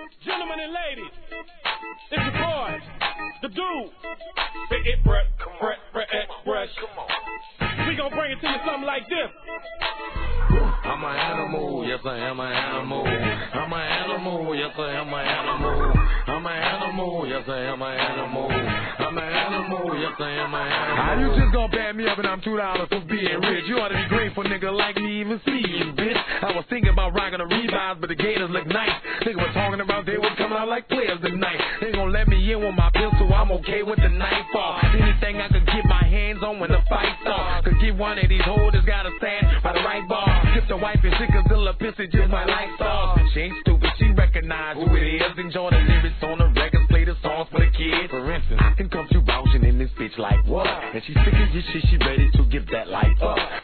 Gentlemen and ladies, it's the boy, the dude, the Brett Express. We gon' bring it to you something like this. I'm an animal, yes I am an animal. I'm an animal, yes I am an animal. I'm an animal, yes I am an animal. I'm an animal, yes I am an animal. How you just gonna bad me up and I'm $2 for being rich? You ought to be grateful, nigga, like me even see you, bitch. I was thinking about rocking a Reeboks, but the Gators look nice. Nigga was talking about they was coming out like players tonight. They gon' let me in with my pistol, I'm okay with the knife off. Anything I could get my hands on when the fight's off. Could get one of these holders, gotta stand by the right bar. Skip the wife and shit, cause the little pissy just my lights off. She ain't stupid, she recognize who it is. Enjoy the lyrics on the records, play the songs for the kids. For instance, here comes you bouncing in this bitch like what? And she sick of your shit, she ready to give that life up.